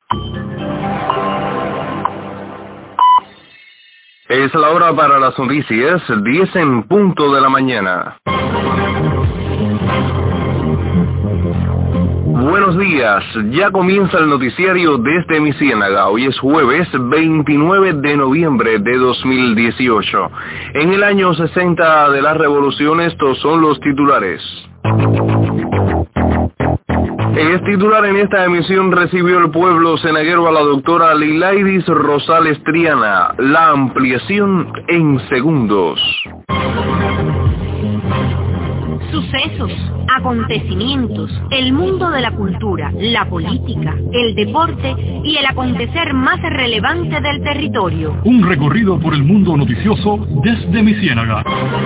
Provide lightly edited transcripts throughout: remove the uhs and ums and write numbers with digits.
Es la hora para las noticias, 10 en punto de la mañana. Buenos días, ya comienza el noticiario desde mi ciénaga. Hoy es jueves 29 de noviembre de 2018. En el año 60 de la revolución, estos son los titulares. El titular en esta emisión: recibió el pueblo cenaguero a la doctora Lilaydis Rosales Triana. La ampliación en segundos. Sucesos, acontecimientos, el mundo de la cultura, la política, el deporte y el acontecer más relevante del territorio. Un recorrido por el mundo noticioso desde mi ciénaga.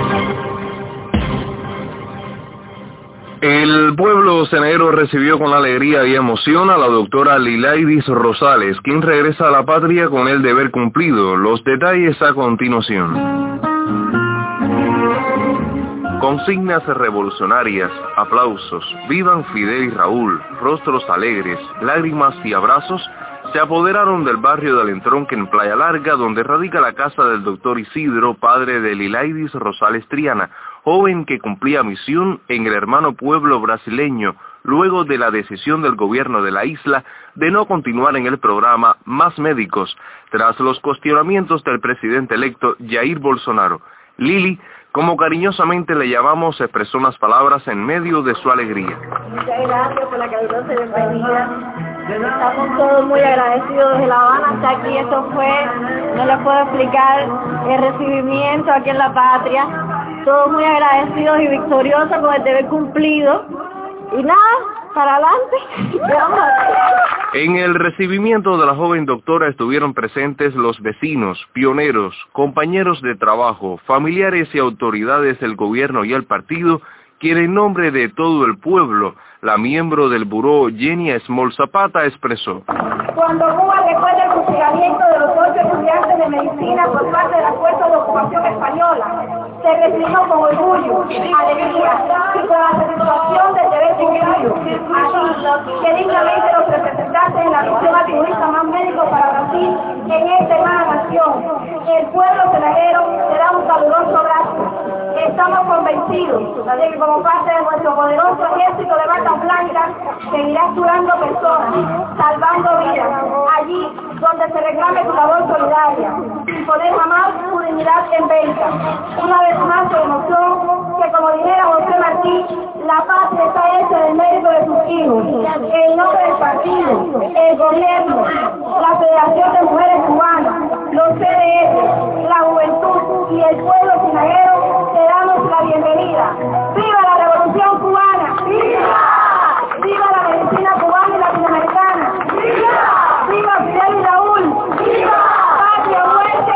El pueblo cenaguero recibió con alegría y emoción a la doctora Lilaydis Rosales, quien regresa a la patria con el deber cumplido. Los detalles a continuación. Consignas revolucionarias, aplausos, vivan Fidel y Raúl, rostros alegres, lágrimas y abrazos se apoderaron del barrio del Entronque en Playa Larga, donde radica la casa del doctor Isidro, padre de Lilaydis Rosales Triana, joven que cumplía misión en el hermano pueblo brasileño, luego de la decisión del gobierno de la isla de no continuar en el programa Más Médicos, tras los cuestionamientos del presidente electo Jair Bolsonaro. Lili, como cariñosamente le llamamos, expresó unas palabras en medio de su alegría. Muchas gracias por la calurosa bienvenida. Estamos todos muy agradecidos desde La Habana hasta aquí. Esto fue, no les puedo explicar, el recibimiento aquí en la patria. Todos muy agradecidos y victoriosos con el deber cumplido. Y nada, para adelante. En el recibimiento de la joven doctora estuvieron presentes los vecinos, pioneros, compañeros de trabajo, familiares y autoridades del gobierno y el partido, quien en nombre de todo el pueblo, la miembro del buró Jenny Small Zapata expresó: Cuando Cuba, después del fusilamiento de los 8 estudiantes de medicina por parte de las fuerzas de ocupación española, se recibió con orgullo, alegría y con la satisfacción del deber cumplido. Así que dignamente los representantes en la misión altruista Más Médicos para Brasil, en esta hermana nación, el pueblo cenaguero te da un caluroso abrazo. Estamos convencidos de que como parte de nuestro poderoso ejército de bata blanca, seguirás curando personas, salvando vidas, allí donde se reclame tu labor solidaria, sin poner jamás tu dignidad en venta. Una vez más te emoción que, como dijera José Martí, la patria está hecha del mérito de sus hijos. En nombre del partido, el gobierno, la Federación de Mujeres Cubanas, los CDF, la juventud y el pueblo cenaguero, te damos la bienvenida. ¡Viva la Revolución Cubana! ¡Viva! ¡Viva la medicina cubana y latinoamericana! ¡Viva! ¡Viva Fidel y Raúl! ¡Viva! ¡Patria, muerte!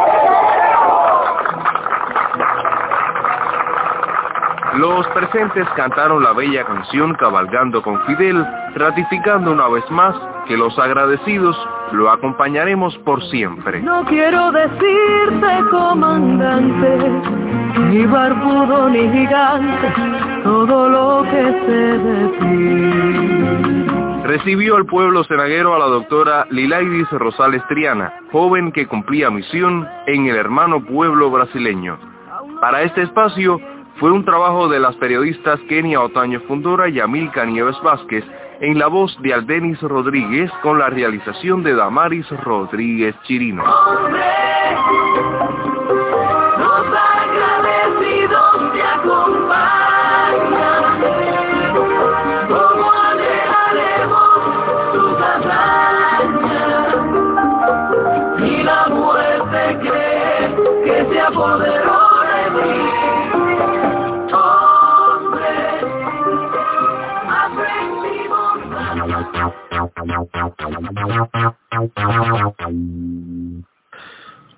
Los presentes cantaron la bella canción Cabalgando con Fidel, ratificando una vez más que los agradecidos lo acompañaremos por siempre. No quiero decirte, comandante, ni barbudo ni gigante, todo lo que sé de ti. Recibió el pueblo cenaguero a la doctora Lilaydis Rosales Triana, joven que cumplía misión en el hermano pueblo brasileño. Para este espacio fue un trabajo de las periodistas Kenia Otaño Fundora y Amilca Nieves Vázquez, en la voz de Aldenis Rodríguez, con la realización de Damaris Rodríguez Chirino. ¡Hombre! Los agradecidos te acompañan. ¿Cómo alejaremos tus hazañas? Y la muerte cree que se apoderó de mí.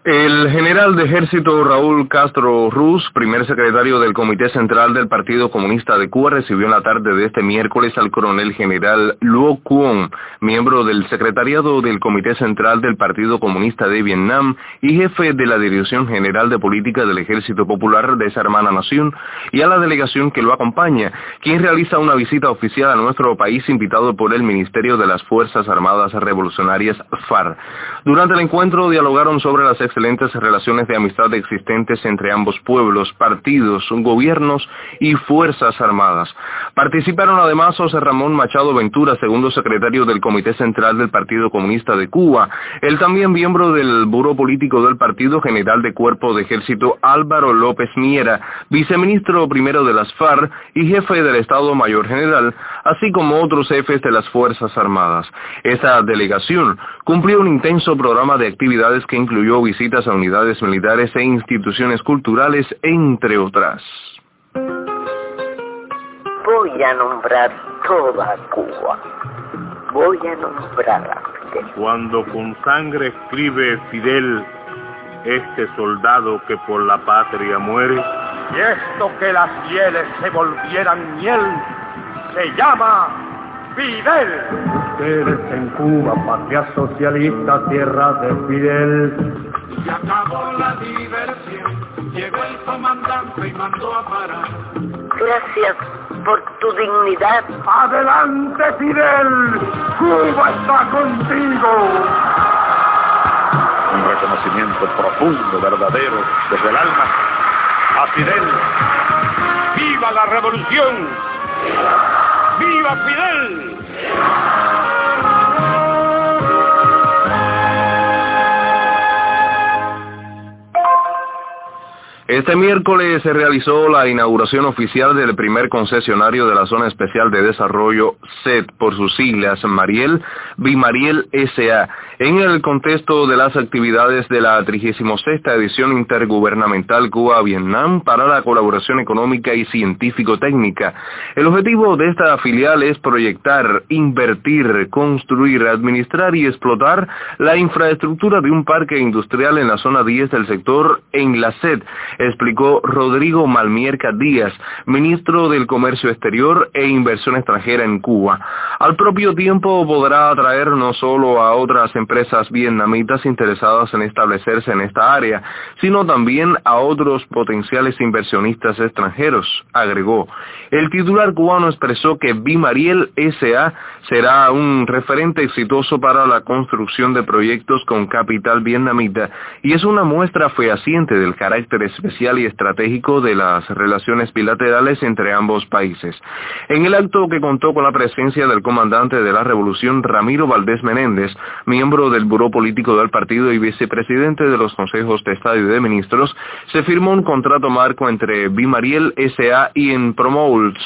El general de ejército Raúl Castro Ruz, primer secretario del Comité Central del Partido Comunista de Cuba, recibió en la tarde de este miércoles al coronel general Luo Quon, miembro del secretariado del Comité Central del Partido Comunista de Vietnam y jefe de la Dirección General de Política del Ejército Popular de esa hermana nación, y a la delegación que lo acompaña, quien realiza una visita oficial a nuestro país invitado por el Ministerio de las Fuerzas Armadas Revolucionarias FARC. Durante el encuentro dialogaron sobre las excelentes relaciones de amistad existentes entre ambos pueblos, partidos, gobiernos y fuerzas armadas. Participaron además José Ramón Machado Ventura, segundo secretario del Comité Central del Partido Comunista de Cuba, el también miembro del Buró Político del Partido, general de Cuerpo de Ejército Álvaro López Miera, viceministro primero de las FARC y jefe del Estado Mayor General, así como otros jefes de las Fuerzas Armadas. Esta delegación cumplió un intenso programa de actividades que incluyó visitas a unidades militares e instituciones culturales, entre otras. Voy a nombrar toda Cuba. Voy a nombrar a Fidel. Cuando con sangre escribe Fidel, este soldado que por la patria muere, y esto que las hieles se volvieran miel, se llama Fidel. Ustedes en Cuba, patria socialista, tierra de Fidel. Se acabó la diversión, llegó el comandante y mandó a parar. Gracias por tu dignidad. ¡Adelante, Fidel! ¡Cuba está contigo! Un reconocimiento profundo, verdadero, desde el alma a Fidel. ¡Viva la revolución! ¡Viva Fidel! Este miércoles se realizó la inauguración oficial del primer concesionario de la Zona Especial de Desarrollo SED, por sus siglas Mariel, Bimariel S.A., en el contexto de las actividades de la 36ª edición intergubernamental Cuba-Vietnam para la colaboración económica y científico-técnica. El objetivo de esta filial es proyectar, invertir, construir, administrar y explotar la infraestructura de un parque industrial en la zona 10 del sector en la SED, explicó Rodrigo Malmierca Díaz, ministro del Comercio Exterior e Inversión Extranjera en Cuba. Al propio tiempo podrá atraer no solo a otras empresas vietnamitas interesadas en establecerse en esta área, sino también a otros potenciales inversionistas extranjeros, agregó. El titular cubano expresó que Bimariel S.A. será un referente exitoso para la construcción de proyectos con capital vietnamita y es una muestra fehaciente del carácter especial y estratégico de las relaciones bilaterales entre ambos países. En el acto, que contó con la presencia del comandante de la Revolución Ramiro Valdés Menéndez, miembro del Buró Político del partido y vicepresidente de los Consejos de Estado y de Ministros, se firmó un contrato marco entre Bimariel S.A. y Enpromolds,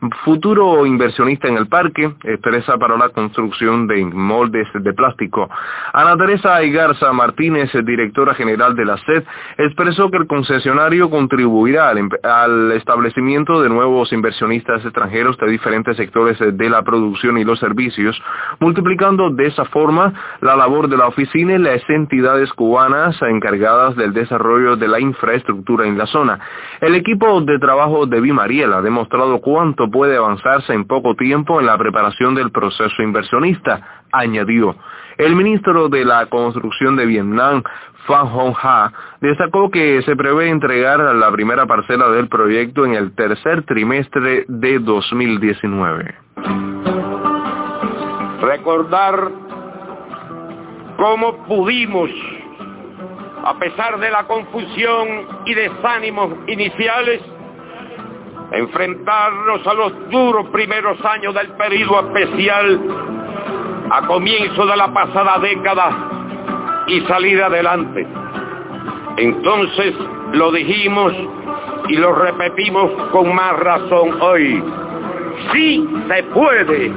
futuro inversionista en el parque, empresa para la construcción de moldes de plástico. Ana Teresa Aygarza Martínez, directora general de la SED, expresó que el concesionario contribuirá al establecimiento de nuevos inversionistas extranjeros de diferentes sectores de la producción y los servicios, multiplicando de esa forma la labor de la oficina y las entidades cubanas encargadas del desarrollo de la infraestructura en la zona. El equipo de trabajo de Bimariel ha demostrado cuánto puede avanzarse en poco tiempo en la preparación del proceso inversionista, añadió. El ministro de la Construcción de Vietnam, Phan Hong Ha, destacó que se prevé entregar la primera parcela del proyecto en el tercer trimestre de 2019. Recordar cómo pudimos, a pesar de la confusión y desánimos iniciales, enfrentarnos a los duros primeros años del periodo especial a comienzo de la pasada década y salir adelante. Entonces lo dijimos y lo repetimos con más razón hoy. ¡Sí se puede!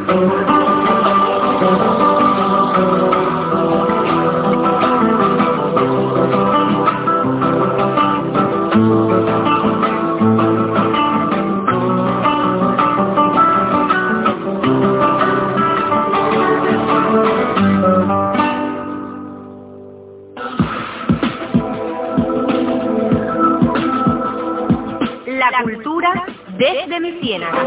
desde mi ciénaga.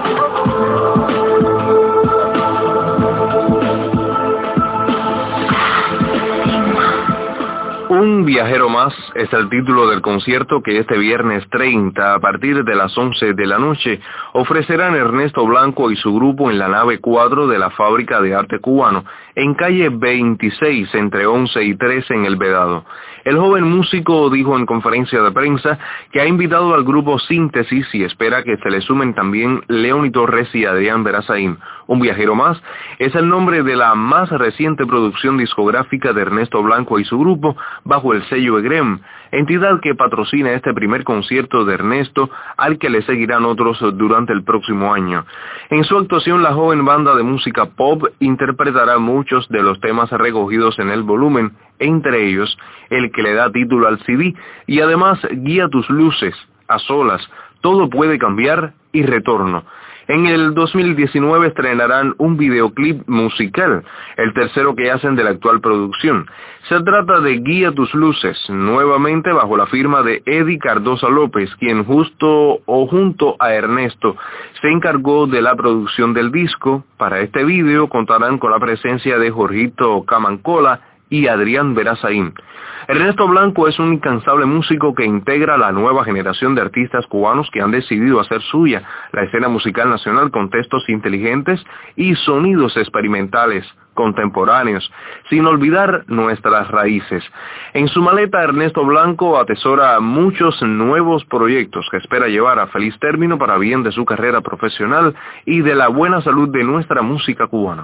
Un viajero más es el título del concierto que este viernes 30, a partir de las 11 de la noche, ofrecerán Ernesto Blanco y su grupo en la nave 4 de la Fábrica de Arte Cubano, en calle 26, entre 11 y 13 en El Vedado. El joven músico dijo en conferencia de prensa que ha invitado al grupo Síntesis y espera que se le sumen también Leoni Torres y Adrián Verazaín. Un viajero más es el nombre de la más reciente producción discográfica de Ernesto Blanco y su grupo, bajo el sello EGREM, entidad que patrocina este primer concierto de Ernesto, al que le seguirán otros durante el próximo año. En su actuación, la joven banda de música pop interpretará muchos de los temas recogidos en el volumen, entre ellos el que le da título al CD, y además Guía tus luces, A solas, Todo puede cambiar y Retorno. En el 2019 estrenarán un videoclip musical, el tercero que hacen de la actual producción. Se trata de Guía tus luces, nuevamente bajo la firma de Eddie Cardosa López, quien junto a Ernesto se encargó de la producción del disco. Para este video contarán con la presencia de Jorgito Camancola y Adrián Verazaín. Ernesto Blanco es un incansable músico que integra la nueva generación de artistas cubanos que han decidido hacer suya la escena musical nacional con textos inteligentes y sonidos experimentales, contemporáneos, sin olvidar nuestras raíces. En su maleta, Ernesto Blanco atesora muchos nuevos proyectos que espera llevar a feliz término para bien de su carrera profesional y de la buena salud de nuestra música cubana.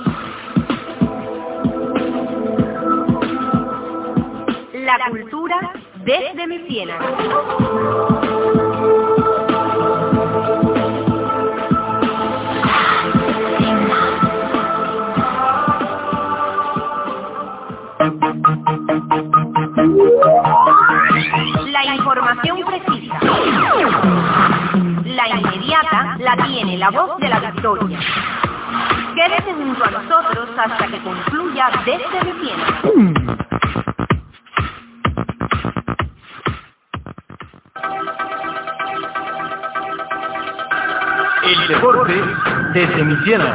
La cultura desde mi ciénaga. La información precisa, la inmediata, la tiene la voz de la victoria. Quédese junto a nosotros hasta que concluya desde mi ciénaga. El deporte desde mi ciénaga.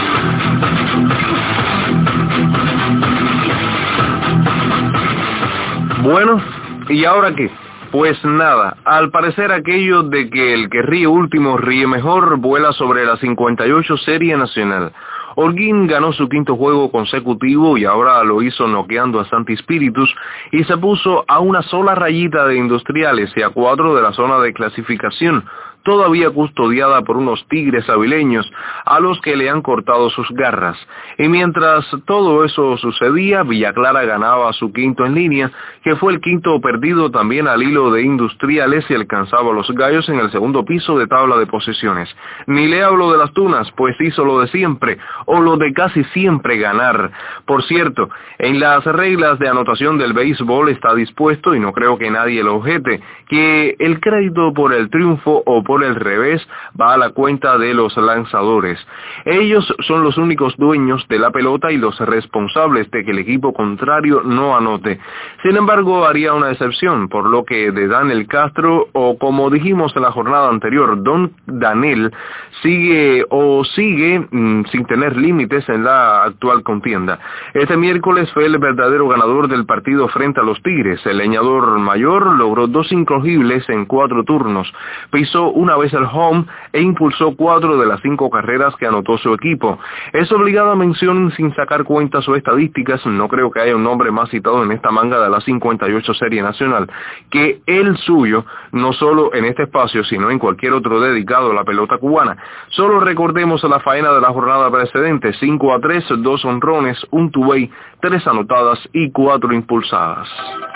Bueno, ¿y ahora qué? Pues nada, al parecer aquello de que el que ríe último ríe mejor vuela sobre la 58 Serie Nacional. Holguín ganó su quinto juego consecutivo y ahora lo hizo noqueando a Santi Spíritus y se puso a una sola rayita de Industriales y a 4 de la zona de clasificación, todavía custodiada por unos tigres avileños a los que le han cortado sus garras. Y mientras todo eso sucedía, Villa Clara ganaba su quinto en línea, que fue el quinto perdido también al hilo de Industriales y alcanzaba a los gallos en el segundo piso de tabla de posiciones. Ni le hablo de las tunas, pues hizo lo de siempre, o lo de casi siempre ganar. Por cierto, en las reglas de anotación del béisbol está dispuesto, y no creo que nadie lo objete, que el crédito por el triunfo o por el revés va a la cuenta de los lanzadores. Ellos son los únicos dueños de la pelota y los responsables de que el equipo contrario no anote. Sin embargo, haría una excepción, por lo que de Daniel Castro, o como dijimos en la jornada anterior, Don Daniel, sigue sin tener límites en la actual contienda. Este miércoles fue el verdadero ganador del partido frente a los Tigres. El leñador mayor logró 2 incogibles en 4 turnos, pisó una vez el home e impulsó 4 de las 5 carreras que anotó su equipo. Es obligada mención sin sacar cuentas o estadísticas, no creo que haya un nombre más citado en esta manga de la 58 Serie Nacional que el suyo, no solo en este espacio, sino en cualquier otro dedicado a la pelota cubana. Solo recordemos la faena de la jornada precedente: 5-3, 2 honrones, 1 two-way, 3 anotadas y 4 impulsadas.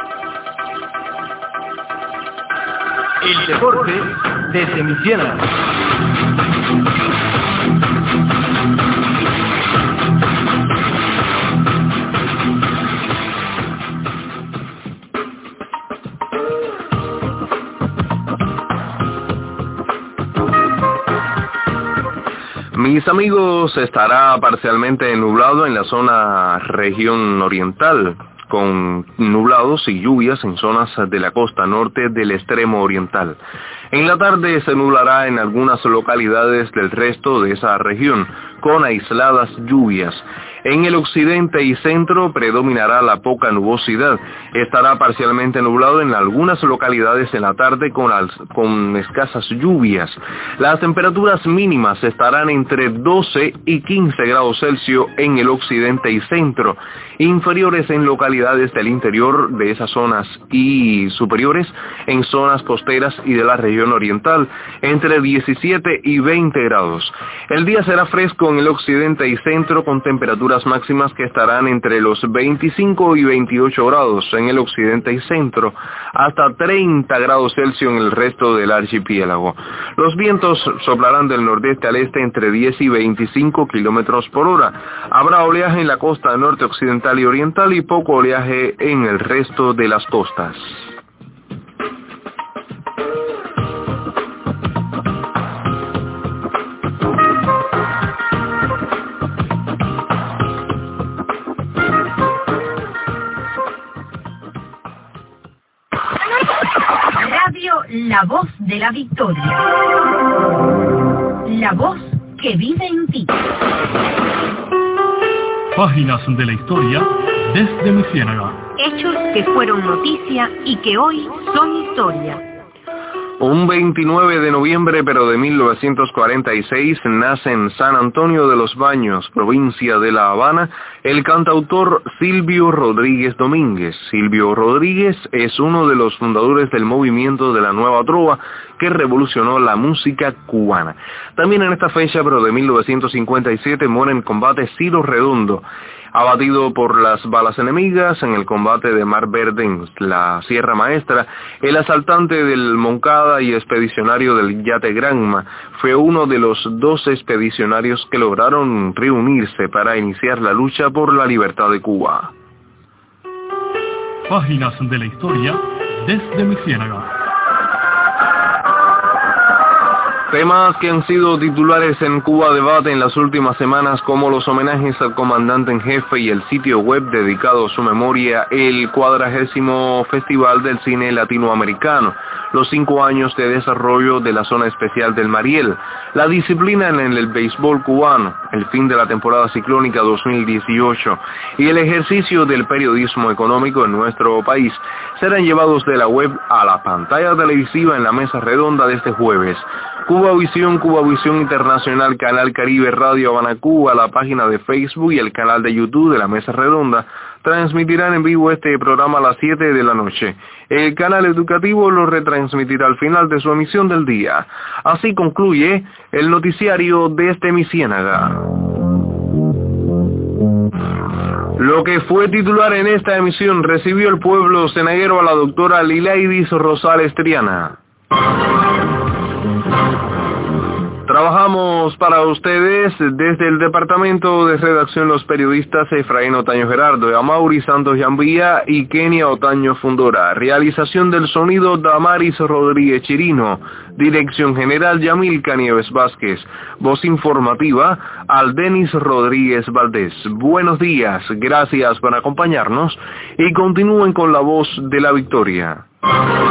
El deporte desde mi ciénaga. Mis amigos, estará parcialmente nublado en la zona región oriental, con nublados y lluvias en zonas de la costa norte del extremo oriental. En la tarde se nublará en algunas localidades del resto de esa región, con aisladas lluvias. En el occidente y centro predominará la poca nubosidad. Estará parcialmente nublado en algunas localidades en la tarde con escasas lluvias. Las temperaturas mínimas estarán entre 12 y 15 grados Celsius en el occidente y centro, inferiores en localidades del interior de esas zonas y superiores en zonas costeras y de la región oriental, entre 17 y 20 grados. El día será fresco en el occidente y centro con temperaturas máximas que estarán entre los 25 y 28 grados en el occidente y centro, hasta 30 grados Celsius en el resto del archipiélago. Los vientos soplarán del nordeste al este entre 10 y 25 kilómetros por hora. Habrá oleaje en la costa norte occidental y oriental y poco oleaje en el resto de las costas. La voz de la victoria. La voz que vive en ti. Páginas de la historia desde mi ciénaga. Hechos que fueron noticia y que hoy son historia. Un 29 de noviembre, pero de 1946, nace en San Antonio de los Baños, provincia de La Habana, el cantautor Silvio Rodríguez Domínguez. Silvio Rodríguez es uno de los fundadores del movimiento de la Nueva Trova que revolucionó la música cubana. También en esta fecha, pero de 1957, muere en combate Ciro Redondo, abatido por las balas enemigas en el combate de Mar Verde en la Sierra Maestra. El asaltante del Moncada y expedicionario del Yate Granma fue uno de los 12 expedicionarios que lograron reunirse para iniciar la lucha por la libertad de Cuba. Páginas de la historia desde mi ciénaga. Temas que han sido titulares en Cuba Debate en las últimas semanas, como los homenajes al comandante en jefe y el sitio web dedicado a su memoria, el 40º Festival del Cine Latinoamericano, los 5 años de desarrollo de la Zona Especial del Mariel, la disciplina en el béisbol cubano, el fin de la temporada ciclónica 2018 y el ejercicio del periodismo económico en nuestro país serán llevados de la web a la pantalla televisiva en la mesa redonda de este jueves. Cubavisión Internacional, Canal Caribe Radio Habana Cuba, la página de Facebook y el canal de YouTube de la Mesa Redonda transmitirán en vivo este programa a las 7 de la noche. El canal educativo lo retransmitirá al final de su emisión del día. Así concluye el noticiario desde mi ciénaga. Lo que fue titular en esta emisión recibió el pueblo cenaguero a la doctora Lilaidis Rosales Triana. Trabajamos para ustedes desde el departamento de redacción los periodistas Efraín Otaño Gerardo, Amaury Santos Yambía y Kenia Otaño Fundora. Realización del sonido Damaris Rodríguez Chirino. Dirección general Yamilca Nieves Vázquez. Voz informativa Aldenis Rodríguez Valdés. Buenos días, gracias por acompañarnos y continúen con la voz de la victoria.